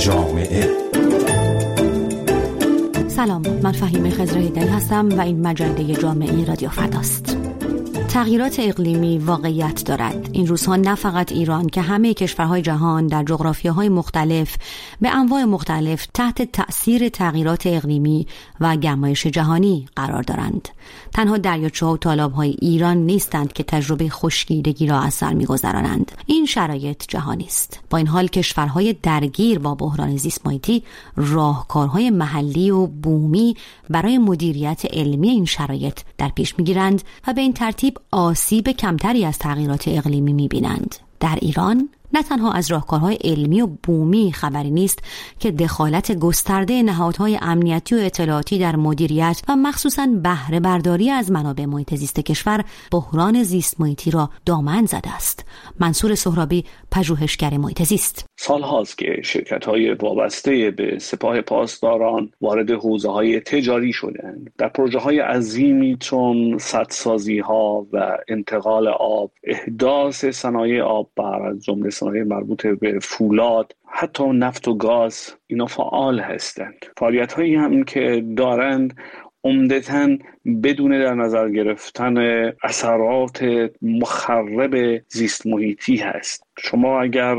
جامعه. سلام، من فهیمه خضرهیدری هستم و این مجله جامعه رادیو فرداست. تغییرات اقلیمی واقعیت دارد. این روزها نه فقط ایران که همه کشورهای جهان در جغرافیاهای مختلف به انواع مختلف تحت تأثیر تغییرات اقلیمی و گرمایش جهانی قرار دارند. تنها دریاچه‌ها و تالاب‌های ایران نیستند که تجربه خشکیدگی را از سر می‌گذرانند. این شرایط جهانی است. با این حال کشورهای درگیر با بحران زیست محیطی راهکارهای محلی و بومی برای مدیریت علمی این شرایط در پیش می‌گیرند و به این ترتیب آسیب کمتری از تغییرات اقلیمی می‌بینند. در ایران نه تنها از راهکارهای علمی و بومی خبری نیست که دخالت گسترده نهادهای امنیتی و اطلاعاتی در مدیریت و مخصوصاً بهره برداری از منابع محیط زیست کشور بحران زیست محیطی را دامن زده است. منصور سهرابی، پژوهشگر محیط زیست: سال هاست که شرکت‌های وابسته به سپاه پاسداران وارد حوزه‌های تجاری شدند. در پروژه‌های عظیمی چون سدسازی‌ها و انتقال آب، احداث صنایع آببر از جمله صنایع مربوط به فولاد، حتی نفت و گاز، اینا فعال هستند. فعالیت‌هایی هم که دارند عمدتاً بدون در نظر گرفتن اثرات مخرب زیست محیطی هست. شما اگر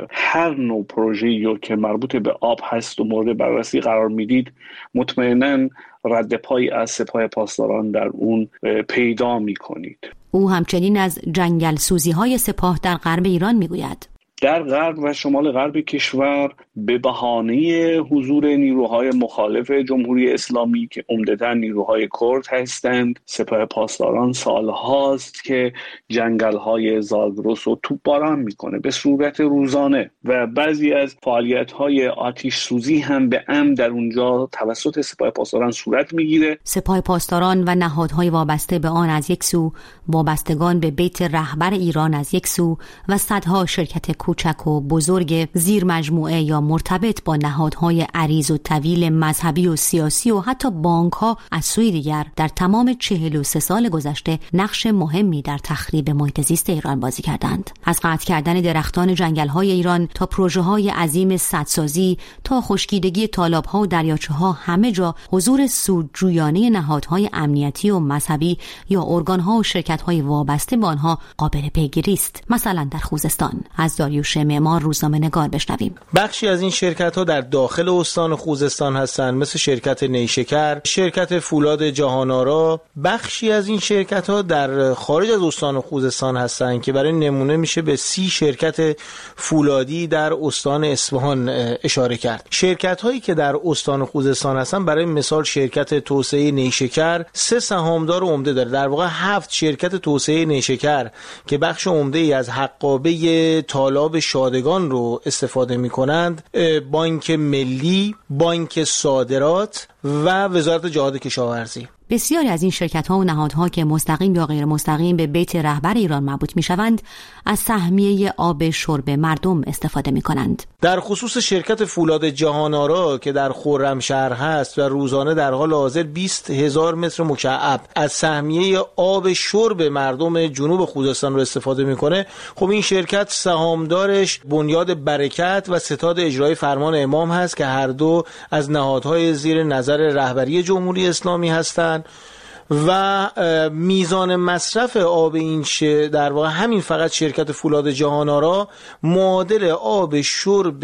هر نوع پروژه‌ای رو که مربوط به آب هست و مورد بررسی قرار میدید، مطمئناً رد پایی از سپاه پاسداران در اون پیدا میکنید. او همچنین از جنگل سوزی‌های سپاه در غرب ایران میگوید: در غرب و شمال غرب کشور به بهانه حضور نیروهای مخالف جمهوری اسلامی که عمدتاً نیروهای کرد هستند، سپاه پاسداران سالهاست که جنگل‌های زاگرس رو توپباران میکنه به صورت روزانه و بعضی از فعالیت‌های آتش سوزی هم به عمد در اونجا توسط سپاه پاسداران صورت میگیره. سپاه پاسداران و نهادهای وابسته به آن از یک سو، وابستگان به بیت رهبر ایران از یک سو و صدها شرکت کوچک و بزرگ زیر مجموعه یا مرتبط با نهادهای عریض و طویل مذهبی و سیاسی و حتی بانک‌ها از سوی دیگر در تمام 43 سال گذشته نقش مهمی در تخریب محیط زیست ایران بازی کردند. از قطع کردن درختان جنگل‌های ایران تا پروژه‌های عظیم سدسازی تا خشکیدگی تالاب‌ها و دریاچه‌ها، همه جا حضور سودجویانه نهادهای امنیتی و مذهبی یا ارگان‌ها و شرکت‌های وابسته به آنها قابل پیگیری است. مثلا در خوزستان. از داریوش معمار، روزنامه‌نگار، بشنویم: بخشی از این شرکت‌ها در داخل استان خوزستان هستند، مثل شرکت نیشکر، شرکت فولاد جهان‌آرا. بخشی از این شرکت‌ها در خارج از استان خوزستان هستند که برای نمونه میشه به 30 شرکت فولادی در استان اصفهان اشاره کرد. شرکت‌هایی که در استان خوزستان هستند، برای مثال شرکت توسعه نیشکر 3 سهامدار عمده داره، در واقع 7 شرکت توسعه نیشکر که بخش عمده‌ای از حقابه تالاب شادگان رو استفاده می‌کنند، بانک ملی، بانک صادرات و وزارت جهاد کشاورزی. بسیاری از این شرکت‌ها و نهادها که مستقیم یا غیر مستقیم به بیت رهبر ایران مربوط می‌شوند، از سهمیه آب شرب مردم استفاده می‌کنند. در خصوص شرکت فولاد جهان‌آرا که در خرمشهر هست و روزانه در حال حاضر 20,000 متر مکعب از سهمیه آب شرب مردم جنوب خوزستان رو استفاده می‌کنه، خب این شرکت سهامدارش بنیاد برکت و ستاد اجرایی فرمان امام هست که هر دو از نهادهای زیر نظر رهبری جمهوری اسلامی هستند و میزان مصرف آب این در واقع همین فقط شرکت فولاد جهان‌آرا معادل آب شرب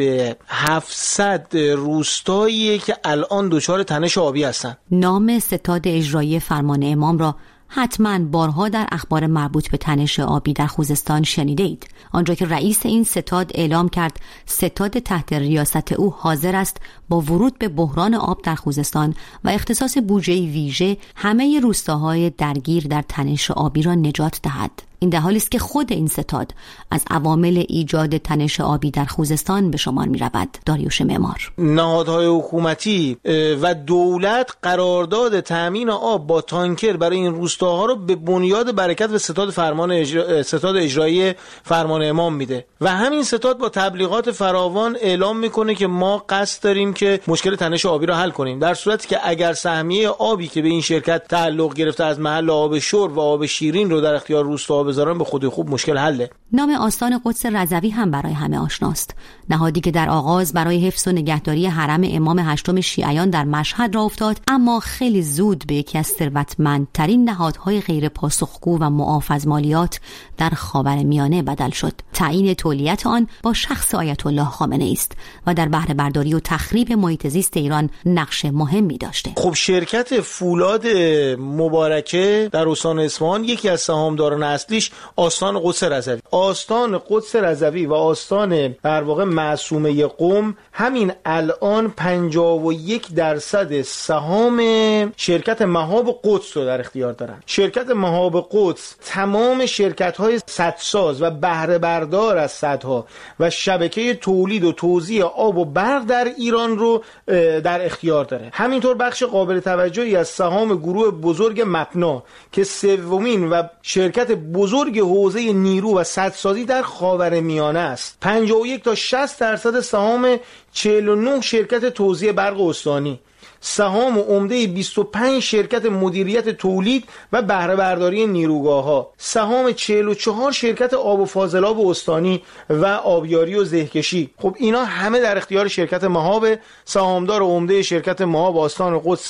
700 روستایی که الان دچار تنش آبی هستند. نام ستاد اجرایی فرمان امام را حتما بارها در اخبار مربوط به تنش آبی در خوزستان شنیده اید، آنجا که رئیس این ستاد اعلام کرد ستاد تحت ریاست او حاضر است با ورود به بحران آب در خوزستان و اختصاص بودجه ویژه همه روستاهای درگیر در تنش آبی را نجات دهد. این در حالی است که خود این ستاد از عوامل ایجاد تنش آبی در خوزستان به شمار می رود. داریوش معمار: نهادهای حکومتی و دولت قرارداد تامین آب با تانکر برای این روستاها رو به بنیاد برکت و ستاد اجرایی فرمان امام میده و همین ستاد با تبلیغات فراوان اعلام میکنه که ما قصد داریم که مشکل تنش آبی رو حل کنیم، در صورتی که اگر سهمیه آبی که به این شرکت تعلق گرفته از محل آب شرب و آب شیرین رو در اختیار روستا بذارن به خودی خوب مشکل حله. نام آستان قدس رضوی هم برای همه آشناست. نهادی که در آغاز برای حفظ و نگهداری حرم امام هشتم شیعیان در مشهد راه افتاد، اما خیلی زود به یکی از ثروتمندترین نهادهای غیر پاسخگو و معاف از مالیات در خاورمیانه بدل شد. تعیین تولیت آن با شخص آیت الله خامنه‌ای است و در بهره برداری و تخریب محیط زیست ایران نقش مهمی داشته. خب شرکت فولاد مبارکه در استان اصفهان یکی از سهامداران اصلیش آستان قدس رضوی. آستان قدس رضوی و آستان در واقع معصومه قم همین الان 51% سهام شرکت مهاب قدس رو در اختیار دارن. شرکت مهاب قدس تمام شرکت‌های سدساز و بهره بردار از سدها و شبکه تولید و توزیع آب و برق در ایران رو در اختیار داره. همینطور بخش قابل توجهی از سهام گروه بزرگ مپنا که سومین و شرکت بزرگ حوزه نیرو و سدسازی در خاورمیانه است. 51 تا 60% سهام 49 شرکت توزیع برق استانی، سهام عمده 25 شرکت مدیریت تولید و بهره برداری نیروگاه‌ها، سهام 44 شرکت آب و فاضلاب استانی و آبیاری و زهکشی. خب اینا همه در اختیار شرکت مهاب. سهامدار عمده شرکت مهاب آستان قدس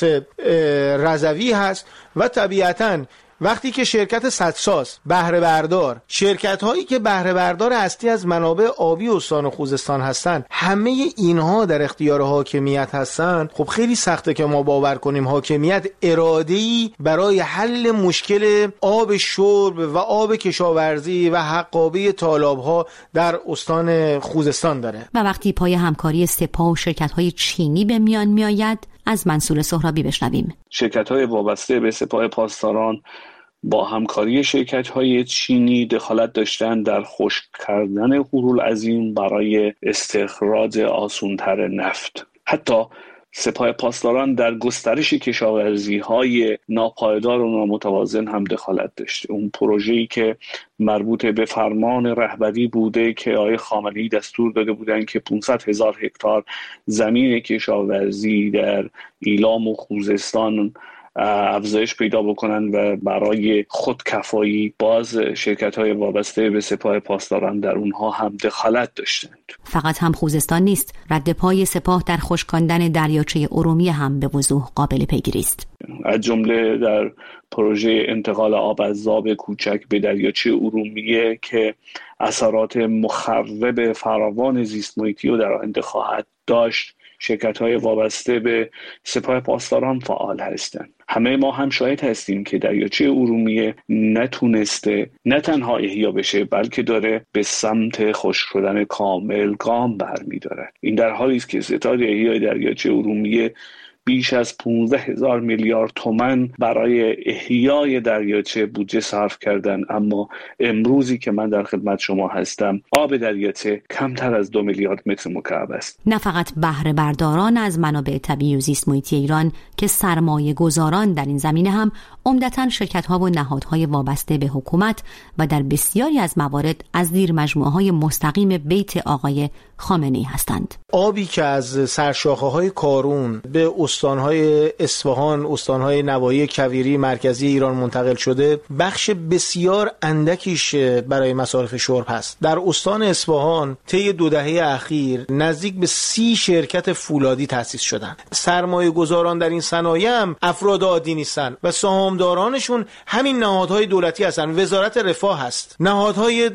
رضوی هست و طبیعتاً وقتی که شرکت سدساز بهره بردار، شرکت هایی که بهره بردار اصلی از منابع آبی استان خوزستان هستن، همه اینها در اختیار حاکمیت هستن، خب خیلی سخته که ما باور کنیم حاکمیت اراده‌ای برای حل مشکل آب شرب و آب کشاورزی و حقابه تالاب‌ها در استان خوزستان داره. و وقتی پای همکاری سپاه و شرکت های چینی به میان میآید، از منصور سهرابی بشنویم. شرکت‌های وابسته به سپاه پاسداران با همکاری شرکت‌های چینی دخالت داشتن در خشک کردن هورالعظیم برای استخراج آسان‌تر نفت. حتی سپاه پاسداران در گسترش کشاورزی‌های ناپایدار و نامتوازن هم دخالت داشته. اون پروژه‌ای که مربوط به فرمان رهبری بوده که آقای خامنه‌ای دستور داده بودن که 500,000 هکتار زمین کشاورزی در ایلام و خوزستان افزایش پیدا بکنن و برای خودکفایی، باز شرکت‌های وابسته به سپاه پاسداران در اونها هم دخالت داشتند. فقط هم خوزستان نیست، رد پای سپاه در خشکاندن دریاچه ارومیه هم به وضوح قابل پیگیری است. از جمله در پروژه انتقال آب از ذاب کوچک به دریاچه ارومیه که اثرات مخرب فراوان زیست محیطی رو در آینده خواهد داشت، شرکت‌های وابسته به سپاه پاسداران فعال هستند. همه ما هم شاهد هستیم که دریاچه ارومیه نتونسته نه تنها احیا بشه، بلکه داره به سمت خشک شدن کامل گام برمی‌داره. این در حالی است که ستاد احیای دریاچه ارومیه بیش از 15,000 میلیارد تومان برای احیای دریاچه بودجه صرف کردن، اما امروزی که من در خدمت شما هستم آب دریاچه کمتر از 2 میلیارد متر مکعب است. نه فقط بهره برداران از منابع طبیعی و زیست محیطی ایران که سرمایه گذاران در این زمینه هم عمدتاً شرکت‌ها و نهادهای وابسته به حکومت و در بسیاری از موارد از زیر مجموعه‌های مستقیم بیت آقای خامنه‌ای هستند. آبی که از سرشاخه‌های کارون به استان‌های اصفهان، استان‌های نواحی کویری مرکزی ایران منتقل شده، بخش بسیار اندکیش برای مصارف شرب هست. در استان اصفهان طی 2 دهه اخیر نزدیک به 30 شرکت فولادی تأسیس شدند. سرمایه گذاران در این صنایع هم افراد عادی نیستن و سهامدارانشون همین نهادهای دولتی هستن. وزارت رفاه هست، نهادهای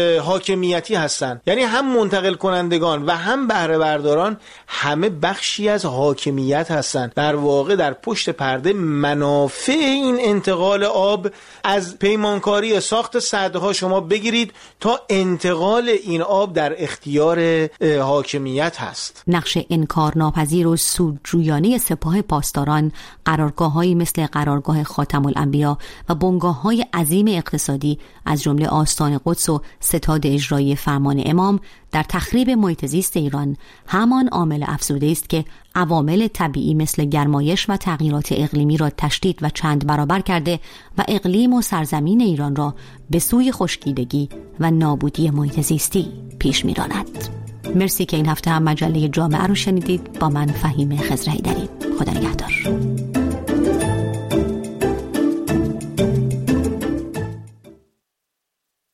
حاکمیتی هستن، یعنی هم منتقل کنندگان و هم بهره برداران همه بخشی از حاکمیت هستن. در واقع در پشت پرده منافع این انتقال آب از پیمانکاری ساخت سدها شما بگیرید تا انتقال این آب در اختیار حاکمیت هست. نقش انکارناپذیر و سودجویانه سپاه پاسداران، قرارگاه‌هایی مثل قرارگاه خاتم الانبیا و بنگاه‌های عظیم اقتصادی از جمله آستان قدس و ستاد اجرایی فرمان امام در تخریب محیط زیست ایران همان عامل افزوده است که عوامل طبیعی مثل گرمایش و تغییرات اقلیمی را تشدید و چند برابر کرده و اقلیم و سرزمین ایران را به سوی خشکیدگی و نابودی محیط زیستی پیش می‌راند. مرسی که این هفته هم مجله جامعه رو شنیدید. با من فهیمه خضرهیدری. خدا نگهدار.